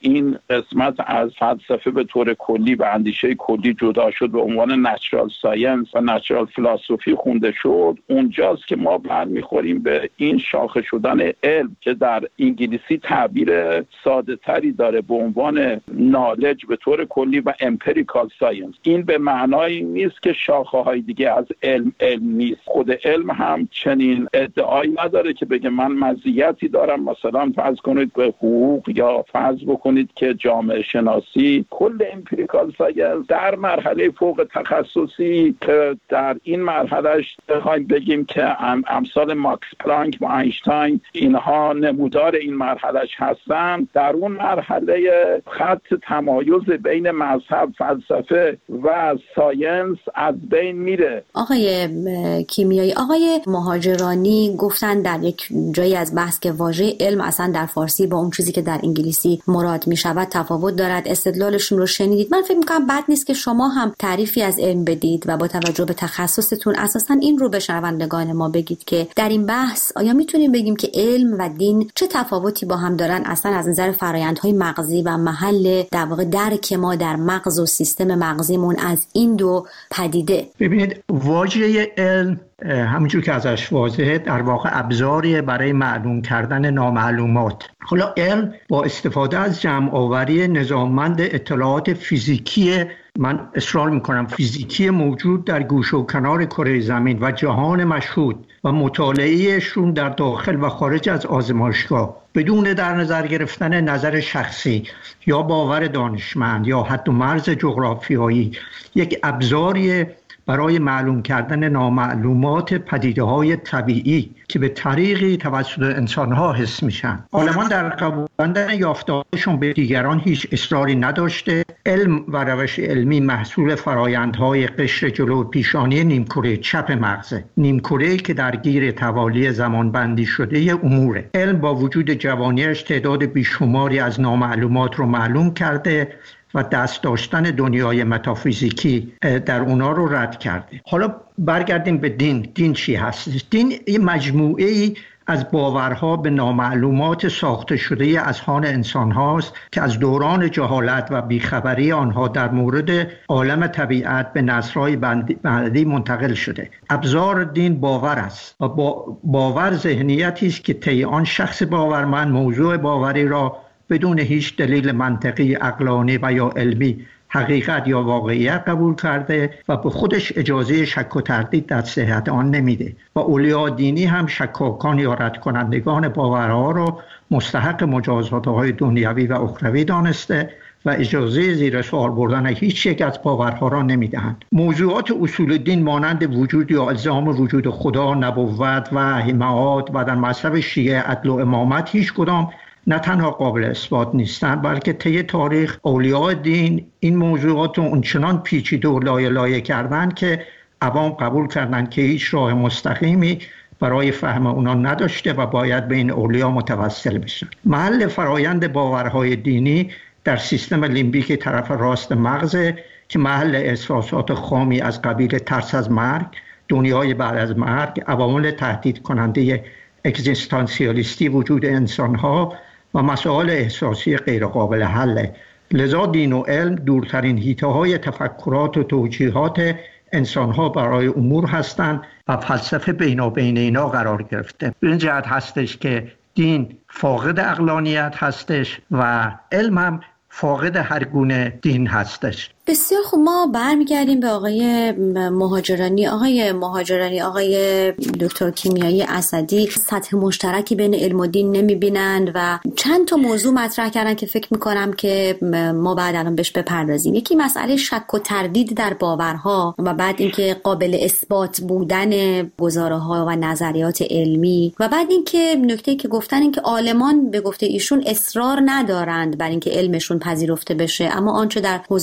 این قسمت از فلسفه به طور کلی و اندیشه کلی جدا شد به عنوان نچرال ساینس و نچرال فلسفی خونده شد، اونجاست که ما برمیخوریم به این شاخه شدن علم که در انگلیسی تعبیر ساده تری داره به عنوان نالج به طور کلی و امپریکال ساینس. این به معنای نیست که شاخه های دیگه از علم علم نیست. خود علم هم چنین ادعایی نداره که بگه من مزیتی دارم، مثلا فرض کنید به حقوق یا فرض بکنید که جامعه شناسی. کل امپریکال ساینس در مرحله فوق تخصصی که در این مرحلهش بخوایم بگیم که امثال ماکس پلانک و اینشتین اینها نمودار این مرحلهش هستن، در اون مرحله خط تمایز بین مذهب، فلسفه و ساینس از بین میره. آقای کیمیایی، آقای مهاجرانی گفتن در یک جایی از بحث که واژه علم اصلا در فارسی با اون چیزی که در انگلیسی مراد میشود تفاوت دارد. استدلالشون رو شنیدید. من فکر میکنم بد نیست که شما هم تعریفی از علم بدید و با توجه به تخصصتون اساسا این رو به شنوندگان ما بگید که در این بحث آیا میتونیم بگیم که علم و دین چه تفاوتی با هم دارن اصلا از نظر فرآیندهای مغزی و محل در واقع درک ما در مغز و سیستم مغزیمون از این دو پدیده؟ ببینید، واژه علم همونجور که ازش واضحه در واقع ابزاری برای معلوم کردن نامعلومات. حالا علم با استفاده از جمع آوری نظاممند اطلاعات فیزیکی، من اصرار میکنم فیزیکی، موجود در گوشه و کنار کره زمین و جهان مشهود و مطالعهشون در داخل و خارج از آزمایشگاه بدون در نظر گرفتن نظر شخصی یا باور دانشمند یا حد و مرز جغرافیایی، یک ابزاری برای معلوم کردن نامعلومات پدیده‌های طبیعی که به طریقی توسط انسان‌ها حس میشن. عالمان در قبول کردن یافته‌هاشون به دیگران هیچ اصراری نداشته. علم و روش علمی محصول فرایندهای قشر جلو پیشانی نیمکره چپ مغزه، نیمکره‌ای که درگیر توالی زمانبندی شده اموره. علم با وجود جوانیش تعداد بیشماری از نامعلومات رو معلوم کرده و دست داشتن دنیای متافیزیکی در اونا رو رد کرده. حالا برگردیم به دین. دین چی هست؟ دین یه مجموعه ای از باورها به نامعلومات ساخته شده اذهان انسان هاست که از دوران جهالت و بیخبری آنها در مورد عالم طبیعت به نسل‌های بعدی منتقل شده. ابزار دین باور است و با باور ذهنیتی است که طی آن شخص باورمند موضوع باوری را بدون هیچ دلیل منطقی، عقلانی و یا علمی حقیقت یا واقعیت قبول کرده و به خودش اجازه شک و تردید در صحت آن نمیده و اولیاء دینی هم شکاکان یا رد کنندگان باورها را مستحق مجازات‌های دنیوی و اخروی دانسته و اجازه زیر سوال بردن هیچ یک از باورها را نمیدهند. موضوعات اصول دین مانند وجود یا الزام وجود خدا، نبوت و حمایت و در مذهب شیعه عدل و امامت هیچ کدام نه تنها قابل اثبات نیستند، بلکه طی تاریخ اولیاء دین این موضوعات رو اونچنان پیچیده و لایه لایه کردند که عوام قبول کردند که هیچ راه مستقیمی برای فهم اونا نداشته و باید بین اولیا متوسل بشن. محل فرایند باورهای دینی در سیستم لیمبیک طرف راست مغز که محل احساسات خامی از قبیل ترس از مرگ، دنیای بعد از مرگ، عوامل تهدید کننده اگزیستانسیالیستی وجود انسانها و مسائل احساسی غیرقابل حل. لذا دین و علم دورترین حیطه‌های تفکرات و توجیهات انسانها برای امور هستند و فلسفه بینابین اینا قرار گرفته. به این جهت هستش که دین فاقد عقلانیت هستش و علم هم فاقد هر گونه دین هستش. بسیار خوب، ما برمیگردیم به آقای مهاجرانی. آقای مهاجرانی، آقای دکتر کیمیایی اسدی سطح مشترکی بین علم و دین نمیبینند و چند تا موضوع مطرح کردن که فکر میکنم که ما بعد الان بهش بپردازیم. یکی مسئله شک و تردید در باورها و بعد اینکه قابل اثبات بودن گزاره‌ها و نظریات علمی و بعد اینکه نکته‌ای که گفتن این که عالمان به گفته ایشون اصرار ندارند بر اینکه علمشون پذیرفته بشه، اما آنچه در حوزه‌های علمی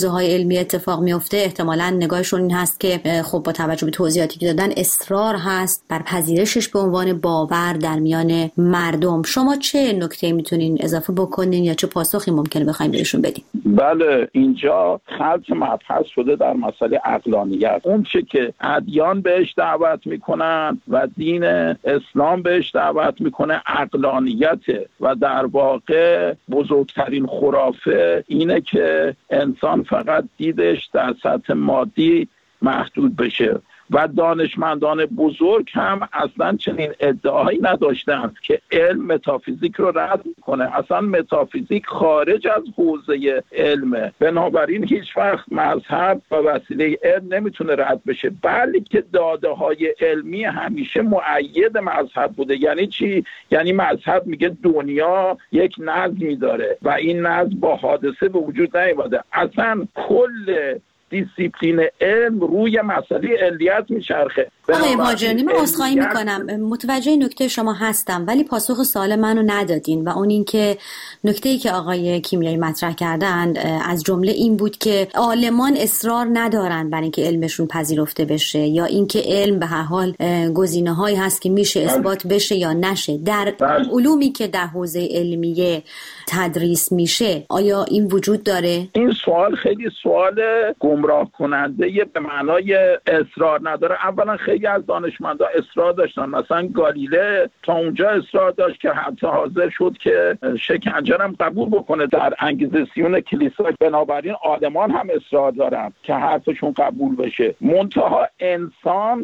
علمی اتفاق میفته احتمالاً نگاهشون این هست که خب با توجه به توضیحاتی که دادن اصرار هست بر پذیرشش به عنوان باور در میان مردم. شما چه نکته میتونین اضافه بکنین یا چه پاسخی ممکنه بخواید بهشون بدین؟ بله، اینجا خلط مبحث شده در مسئله عقلانیت. اون چه که ادیان بهش دعوت میکنن و دین اسلام بهش دعوت میکنه عقلانیته و در واقع بزرگترین خرافه اینه که انسان فقط دیدش در سطح مادی محدود بشه و دانشمندان بزرگ هم اصلا چنین ادعایی نداشتند که علم متافیزیک رو رد کنه. اصلا متافیزیک خارج از حوزه علمه، بنابراین هیچ وقت مذهب و وسیله علم نمیتونه رد بشه، بلکه داده های علمی همیشه مؤید مذهب بوده. یعنی چی؟ یعنی مذهب میگه دنیا یک نظمی داره و این نظم با حادثه به وجود نیامده. اصلا کل دیسیپلین علم روی مسئله علیت میچرخه. آقای مهاجرانی، من عذرخواهی میکنم، متوجه نکته شما هستم ولی پاسخ سوال منو ندادین و اون این که نکته‌ای که آقای کیمیایی مطرح کردن از جمله این بود که عالمان اصرار ندارن بر اینکه علمشون پذیرفته بشه یا اینکه علم به هر حال گزینه‌هایی هست که میشه اثبات بشه یا نشه. در علومی که در حوزه علمیه تدریس میشه آیا این وجود داره؟ این سوال خیلی سوال گمراه کننده به معنای اصرار نداره. اولا خیلی از دانشمندا اصرار داشتن، مثلا گالیله تا اونجا اصرار داشت که حتی حاضر شد که شکنجه هم قبول بکنه در انگیزیسیون کلیسا. بنابراین عالمان هم اصرار دارن که حرفشون قبول بشه. منتها انسان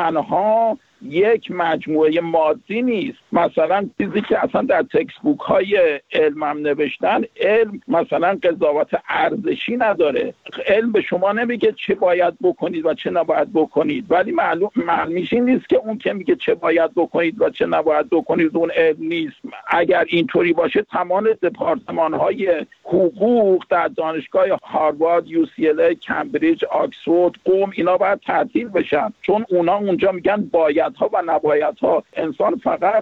تنها یک مجموعه مادی نیست. مثلا چیزی که اصلا در تکست بوک های علم هم نوشتن، علم مثلا قضاوت ارزشی نداره. علم به شما نمیگه چه باید بکنید و چه نباید بکنید، ولی معلوم معنیش این نیست که اون که میگه چه باید بکنید و چه نباید بکنید اون علم نیست. اگر اینطوری باشه تمام دپارتمان های حقوق در دانشگاه هاروارد، یو سی ال ای، کمبریج، آکسفورد، قم اینا باید تعطیل بشن، چون اونا اونجا میگن باید ها و نبایدها. انسان فقط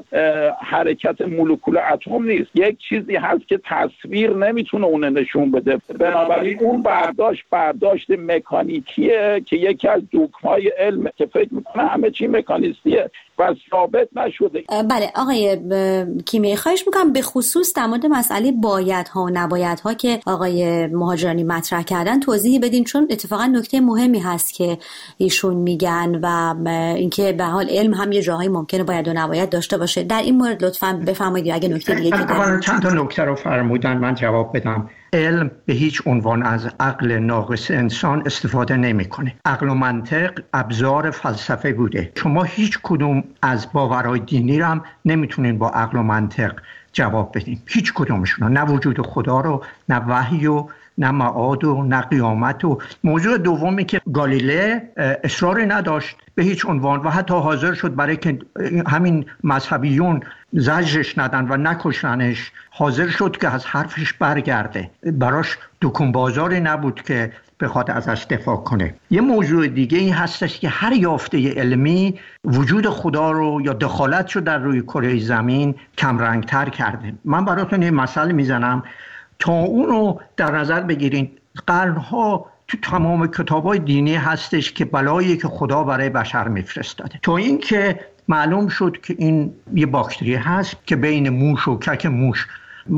حرکت مولکول اتم نیست، یک چیزی هست که تصویر نمیتونه اون نشون بده. بنابراین اون برداشت برداشت مکانیکیه که یکی از دگمای علمه که فکر میکنه همه چی مکانیستیه و ثابت نشده. بله آقای کیمیایی، خواهش میکنم به خصوص در مورد مسئله بایدها و نبایدها که آقای مهاجرانی مطرح کردن توضیحی بدین، چون اتفاقا نکته مهمی هست که ایشون میگن و اینکه به حال علم هم یه جاهایی ممکنه باید و نباید داشته باشه. در این مورد لطفاً بفرمایید اگه نکته دیگه که دارید. چند تا نکته رو فرمودن من جواب بدم. علم به هیچ عنوان از عقل ناقص انسان استفاده نمیکنه. عقل و منطق ابزار فلسفه بوده. شما هیچ کدوم از باورهای دینی رو هم نمیتونین با عقل و منطق جواب بدین، هیچ کدومشون، نه وجود خدا رو، نه وحی و نه معاد و نه قیامت. و موضوع دومی که گالیله اصراری نداشت به هیچ عنوان و حتی حاضر شد برای که همین مذهبیون زجرش ندن و نکشنش، حاضر شد که از حرفش برگرده. براش دکون بازاری نبود که بخواد ازش دفاع کنه. یه موضوع دیگه این هستش که هر یافته علمی وجود خدا رو یا دخالت رو در روی کره زمین کمرنگتر کرده. من براتون یه مثال میزنم تا اون رو در نظر بگیرین. قرنها تو تمام کتابای دینی هستش که بلایی که خدا برای بشر میفرستاده، تا این که معلوم شد که این یه باکتری هست که بین موش و کک موش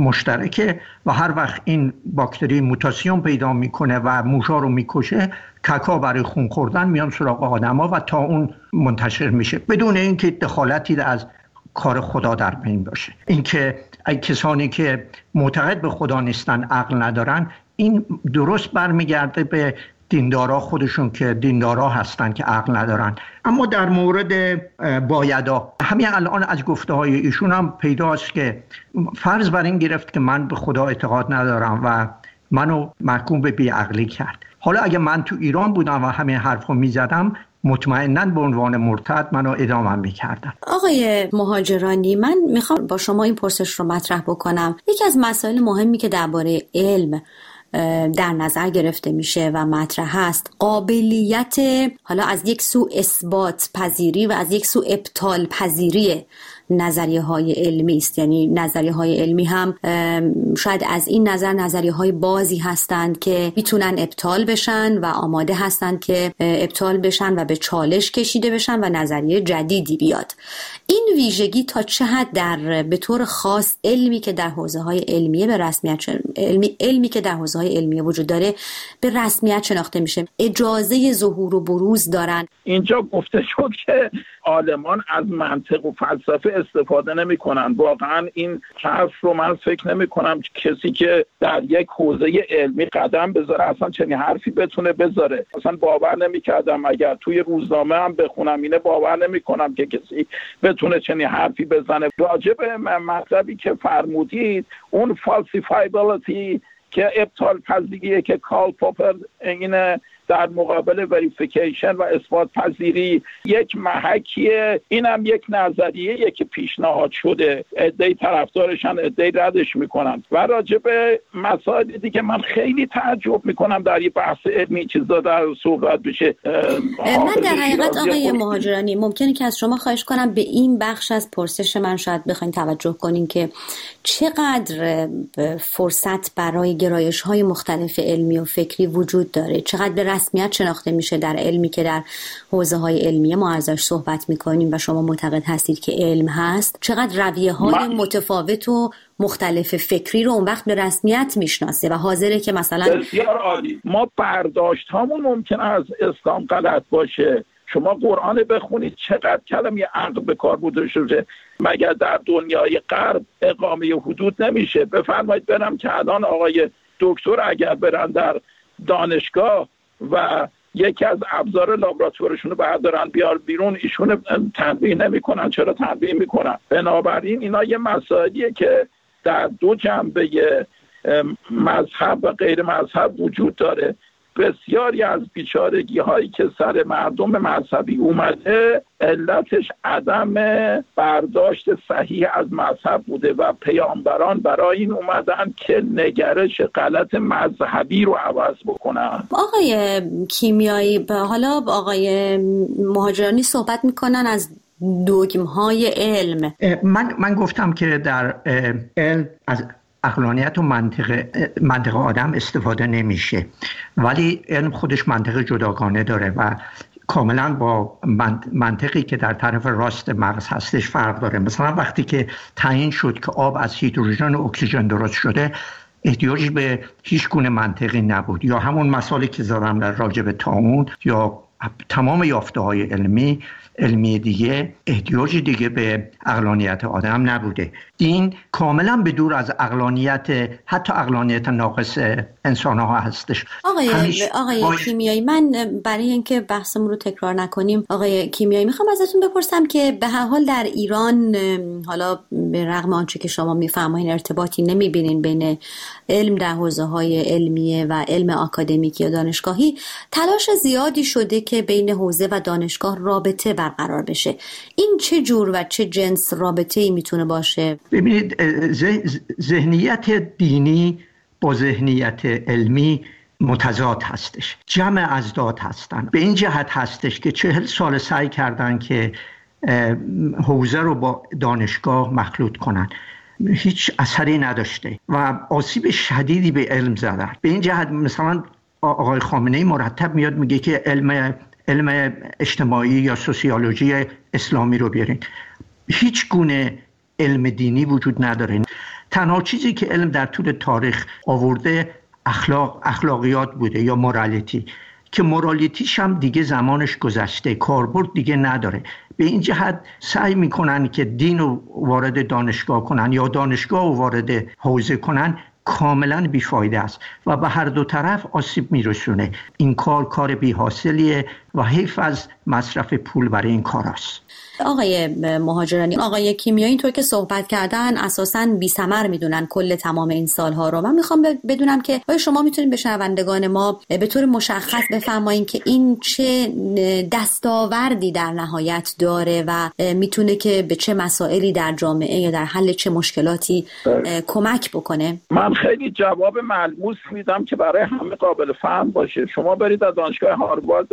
مشترکه و هر وقت این باکتری موتاسیون پیدا میکنه و موشا رو میکشه، ککا برای خون خوردن میان سراغ آدما و تا اون منتشر میشه بدون اینکه دخالتی از کار خدا در بین باشه. اینکه کسانی که معتقد به خدا نیستن، عقل ندارن، این درست برمیگرده به دیندارا خودشون که دیندارا هستن که عقل ندارن. اما در مورد بایدا همین الان از گفته های ایشون هم پیداست که فرض بر این گرفت که من به خدا اعتقاد ندارم و منو محکوم به بیعقلی کرد. حالا اگه من تو ایران بودم و همین حرفو میزدم، مطمئناً به عنوان مرتد منو اعدام میکردن. آقای مهاجرانی، من میخوام با شما این پرسش رو مطرح بکنم. یکی از مسائل مهمی که درباره علم در نظر گرفته میشه و مطرح هست، قابلیت حالا از یک سو اثبات پذیری و از یک سو ابطال پذیری نظریه های علمی است. یعنی نظریه های علمی هم شاید از این نظر نظریه های بازی هستند که میتونن ابطال بشن و آماده هستند که ابطال بشن و به چالش کشیده بشن و نظریه جدیدی بیاد. این ویژگی تا چه حد در به طور خاص علمی که در حوزه های علمیه به رسمیت علمی علمی که در حوزه های علمیه وجود داره به رسمیت شناخته میشه، اجازه ظهور و بروز دارن؟ اینجا گفته شد که عالمان از منطق و فلسفه استفاده نمی کنن. واقعا این حرف رو من فکر نمی کنم کسی که در یک حوزه علمی قدم بذاره اصلا چنین حرفی بتونه بذاره. اصلا باور نمی کردم اگر توی روزنامه هم بخونم اینه، باور نمی کنم که کسی بتونه چنین حرفی بزنه. راجع به مطلبی که فرمودید، اون فالسیفایبلیتی که ابطال پذیریه که کارل پاپر اینه در مقابل وریفیکیشن و اثبات پذیری یک محکیه، اینم یک نظریه که پیشنهاد شده، عده‌ای طرفدارشن، عده‌ای ردش میکنن. و راجع به مسائل دیگه من خیلی تعجب میکنم در یه بحث علمی چیزا در صحبت بشه. من در حقیقت آقای مهاجرانی ممکنه که از شما خواهش کنم به این بخش از پرسش من شاید بخواید توجه کنین که چقدر فرصت برای گرایش‌های مختلف علمی و فکری وجود داره، چقدر به رسمیت شناخته میشه در علمی که در حوزه های علمیه ما ازش صحبت میکنیم و شما معتقد هستید که علم هست، چقدر رویه های متفاوت و مختلف فکری رو اون وقت به رسمیت میشناسه و حاضره که مثلا بسیار عالی. ما برداشت هامون ممکنه از اسلام غلط باشه. شما قرآن بخونید چقدر کلمه عقل به کار برده شده. مگر در دنیای غرب اقامه حدود نمیشه؟ بفرمایید برم که الان آقای دکتر اگر برن در دانشگاه و یکی از ابزار لابراتوارشون رو بردارن بیار بیرون، ایشون تنبیه نمی‌کنن. چرا تنبیه میکنن؟ بنابراین اینا یه مسائلیه که در دو جنبه مذهب و غیر مذهب وجود داره. بسیاری از بیچارگی هایی که سر مردم مذهبی اومده علتش عدم برداشت صحیح از مذهب بوده و پیامبران برای این اومدن که نگرش غلط مذهبی رو عوض بکنن. آقای کیمیایی، حالا آقای مهاجرانی صحبت میکنن از دوگم های علم. من من گفتم که در علم از عقلانیت و منطق منطق آدم استفاده نمیشه، ولی علم خودش منطق جداگانه داره و کاملا با منطقی که در طرف راست مغز هستش فرق داره. مثلا وقتی که تعیین شد که آب از هیدروژن و اکسیژن درست شده، احتیاج به هیچ گونه منطقی نبود. یا همون مسائلی که زدم در راجع به طاعون یا تمام یافته‌های علمی علمی دیگه، احتیاج دیگه به عقلانیت آدم نبوده. دین کاملا به دور از عقلانیت، حتی عقلانیت ناقص انسان ها هستش. آقای آقای باید... کیمیایی، من برای اینکه بحثمون رو تکرار نکنیم، آقای کیمیایی میخوام ازتون بپرسم که به هر حال در ایران، حالا به رغم آنچه که شما میفرمایین ارتباطی نمیبینین بین علم در حوزه های علمیه و علم آکادمیکی یا دانشگاهی، تلاش زیادی شده که بین حوزه و دانشگاه رابطه برقرار بشه. این چه جور و چه جنس رابطه‌ای میتونه باشه؟ ببینید، ذهنیت دینی با ذهنیت علمی متضاد هستش، جمع ازداد هستن. به این جهت هستش که چهل سال سعی کردن که حوزه رو با دانشگاه مخلوط کنن، هیچ اثری نداشته و آسیب شدیدی به علم زدن. به این جهت مثلا آقای خامنه‌ای مرتب میاد میگه که علم علم اجتماعی یا سوسیولوژی اسلامی رو بیارین. هیچ گونه علم دینی وجود نداره. تنها چیزی که علم در طول تاریخ آورده اخلاق اخلاقیات بوده یا مورالیتی، که مورالیتیش هم دیگه زمانش گذشته، کاربرد دیگه نداره. به این جهت سعی میکنن که دین رو وارد دانشگاه کنن یا دانشگاه رو وارد حوزه کنن، کاملا بیفایده است و به هر دو طرف آسیب میرسونه. این کار کار بی‌حاصلیه و حیف از مصرف پول برای این کار است. آقای مهاجرانی، آقای کیمیایی اینطور که صحبت کردن اساساً بی ثمر میدونن کل تمام این سالها رو. من میخوام بدونم که آیا شما میتونید به شنوندگان ما به طور مشخص بفرمایید که این چه دستاوردی در نهایت داره و میتونه که به چه مسائلی در جامعه یا در حل چه مشکلاتی کمک بکنه؟ من خیلی جواب ملموس میدم که برای همه قابل فهم باشه. شما برید از دانشگاه هاروارد بپرسید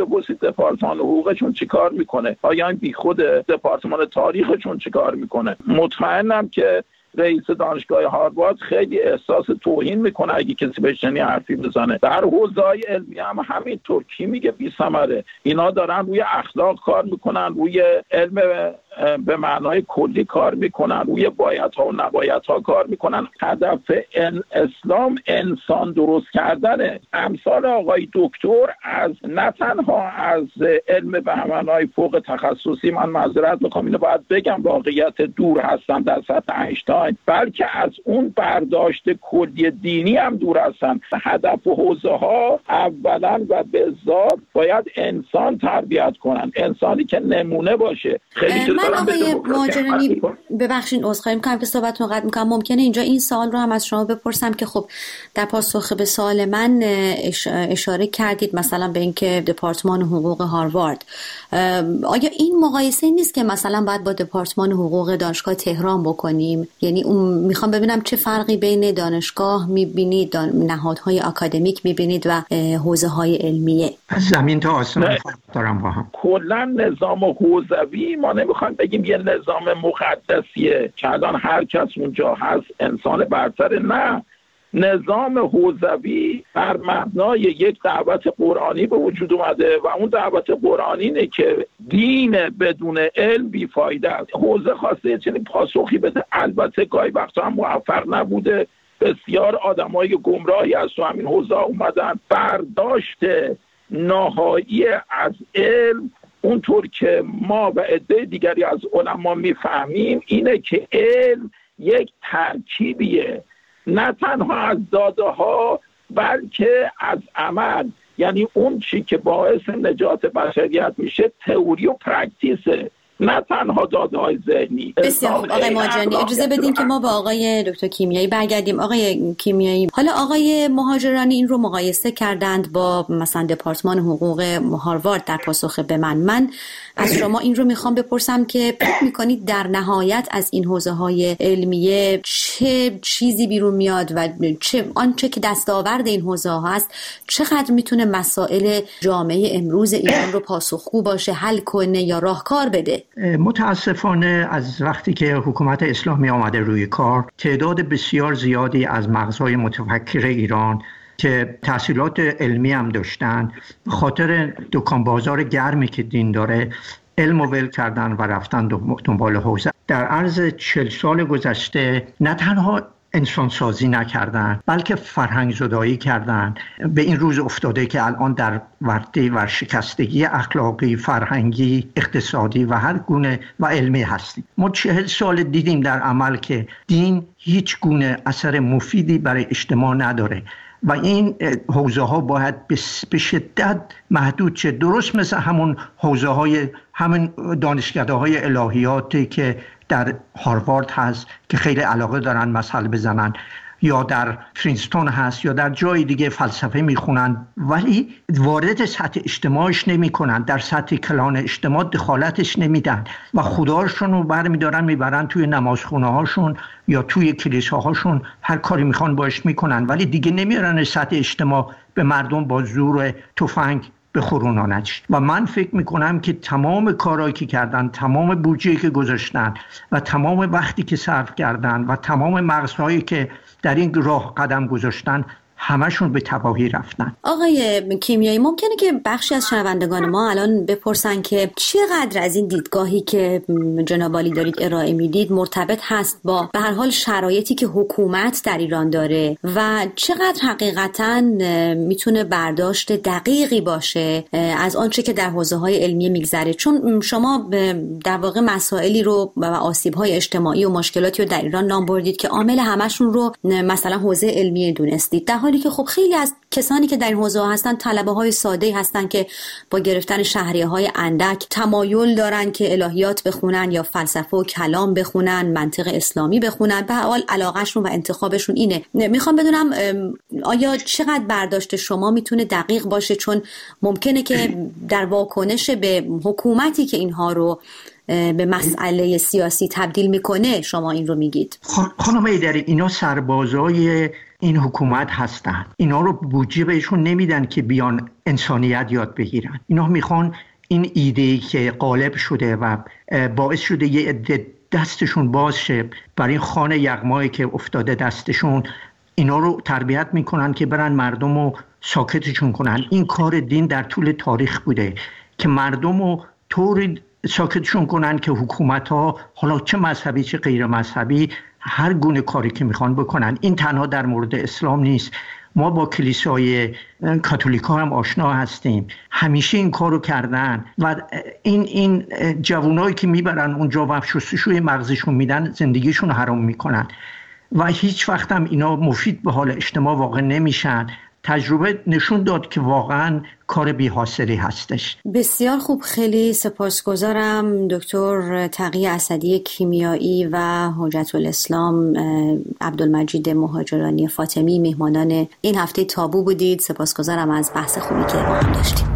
دپارتمان حقوقشون چیکار میکنه؟ آیا این بی خود دپارتمان تاریخشون چیکار میکنه؟ مطمئنم که رئیس دانشگاه هاروارد خیلی احساس توهین میکنه اگه کسی بهش چنین حرفی بزنه. در حوزه‌های علمی هم همینطور. کی میگه بی ثمره؟ اینا دارن روی اخلاق کار میکنن، روی علم به معنای کلی کار میکنن، روی بایدها و نبایدها کار میکنن. هدف ان اسلام انسان درست کردنه. امثال آقای دکتر از نه تنها از علم به معنای فوق تخصصی، من معذرت میخوام اینو باید بگم، واقعیت دور هستن در سطح اینشتین، بلکه از اون برداشت کلی دینی هم دور هستن. هدف و حوزه ها اولا و به ذات باید انسان تربیت کنن، انسانی که نمونه باشه. خیلی من آقای مهاجرانی ببخشید عذرخواهی می‌کنم که صحبتتون قطع می‌کنم. ممکنه اینجا این سوال رو هم از شما بپرسم که خب در پاسخ به سوال من اشاره کردید مثلا به اینکه دپارتمان حقوق هاروارد، آیا این مقایسه نیست که مثلا باید با دپارتمان حقوق دانشگاه تهران بکنیم؟ یعنی اون میخوام ببینم چه فرقی بین دانشگاه می‌بینید، دان... نهادهای آکادمیک می‌بینید و حوزه‌های علمیه؟ از زمین تا آسمان فرق دارم با هم. کلا نظام حوزوی ما نمیخوایم بگیم یه نظام مقدسیه که الان هر کس اونجا هست انسان برتر. نه، نظام حوزوی بر مبنای یک دعوت قرآنی به وجود اومده و اون دعوت قرآنی اینه که دین بدون علم بیفایده است. حوزه خواسته چنین پاسخی بده، البته گاهی وقتا هم موفق نبوده. بسیار آدمای گمراهی از تو همین حوزه اومدن. برداشت نهایی از علم اونطور که ما و عده دیگری از علما میفهمیم اینه که علم یک ترکیبیه، نه تنها از داده ها بلکه از عمل. یعنی اون چی که باعث نجات بشریت میشه تئوری و پرکتیسه، نه تنها داده های ذهنی. بسیار خوب آقای مهاجرانی، اجازه بدین که ما با آقای دکتر کیمیایی برگردیم. آقای کیمیایی، حالا آقای مهاجرانی این رو مقایسه کردند با مثلا دپارتمان حقوق هاروارد در پاسخ به من. من از شما این رو میخوام بپرسم که فکر میکنید در نهایت از این حوزه های علمیه چه چیزی بیرون میاد و چه آنچه که دستاورد این حوزه ها هست چقدر میتونه مسائل جامعه امروز ایران رو پاسخگو باشه، حل کنه یا راهکار بده؟ متاسفانه از وقتی که حکومت اسلامی آمده روی کار، تعداد بسیار زیادی از مغزهای متفکر ایران که تحصیلات علمی هم داشتن به خاطر دکان بازار گرمی که دین داره علم و ول کردن و رفتن دنبال حوزه. در عرض چهل سال گذشته نه تنها انسان سازی نکردن بلکه فرهنگ زدایی کردن. به این روز افتاده که الان در ورطه ورشکستگی اخلاقی، فرهنگی، اقتصادی و هر گونه و علمی هستیم. ما چهل سال دیدیم در عمل که دین هیچ گونه اثر مفیدی برای اجتماع نداره و این حوزه ها باید به شدت محدود شه، درست مثل همون حوزه های همون دانشکده های الهیاتی که در هاروارد هست که خیلی علاقه دارن مسئله بزنن، یا در پرینستون هست یا در جای دیگه فلسفه میخونن ولی وارد سطح اجتماعش نمی کنن، در سطح کلان اجتماع دخالتش نمیدن و خداشون رو برمیدارن میبرن توی نمازخونه هاشون یا توی کلیساهاشون، هر کاری میخوان باش میکنن ولی دیگه نمیارن سطح اجتماع به مردم با زور تفنگ بخورونانش. و من فکر میکنم که تمام کارهایی که کردن، تمام بودجه‌ای که گذاشتن و تمام وقتی که صرف کردن و تمام مغزهایی که در این راه قدم گذاشتن همشون به تباهی رفتن. آقای کیمیایی، ممکنه که بخشی از شنوندگان ما الان بپرسن که چقدر از این دیدگاهی که جناب عالی دارید ارائه میدید مرتبط هست با به هر حال شرایطی که حکومت در ایران داره و چقدر حقیقتاً میتونه برداشت دقیقی باشه از آنچه که در حوزه‌های علمی میگذره؟ چون شما در واقع مسائلی رو و آسیب‌های اجتماعی و مشکلاتی رو در ایران نام بردید که عامل همشون رو مثلا حوزه علمی دونستید، در حالی که خب خیلی از کسانی که در این حوزه هستن طلبه‌های ساده‌ای هستن که با گرفتن شهریه‌های اندک تمایل دارن که الهیات بخونن یا فلسفه و کلام بخونن، منطق اسلامی بخونن، به هر حال علاقه‌شون و انتخابشون اینه. میخوام بدونم آیا چقدر برداشت شما میتونه دقیق باشه، چون ممکنه که در واکنش به حکومتی که اینها رو به مسئله سیاسی تبدیل میکنه شما این رو میگید. خانم ایدری، اینا سربازای این حکومت هستن. اینا رو بودجه بهشون نمیدن که بیان انسانیت یاد بگیرن. اینا میخوان این ایده‌ای که غالب شده و باعث شده یه عده دستشون باز شه برای خان یغمایی که افتاده دستشون، اینا رو تربیت میکنن که برن مردم رو ساکتشون کنن. این کار دین در طول تاریخ بوده که مردم رو طوری ساکتشون کنن که حکومت ها، حالا چه مذهبی چه غیر مذهبی، هر گونه کاری که میخوان بکنن. این تنها در مورد اسلام نیست، ما با کلیسای کاتولیک ها هم آشنا هستیم، همیشه این کارو کردن و این این جوانایی که میبرن اونجا و شستشوی مغزشون میدن زندگیشون حرام میکنن و هیچ وقت هم اینا مفید به حال اجتماع واقع نمیشن. تجربه نشون داد که واقعا کار بی‌حاصلی هستش. بسیار خوب، خیلی سپاسگزارم دکتر تقی اسدی کیمیایی و حجت الاسلام عبدالمجید مهاجرانی فاطمی مهمانان این هفته تابو بودید. سپاسگزارم از بحث خوبی که با هم داشتیم.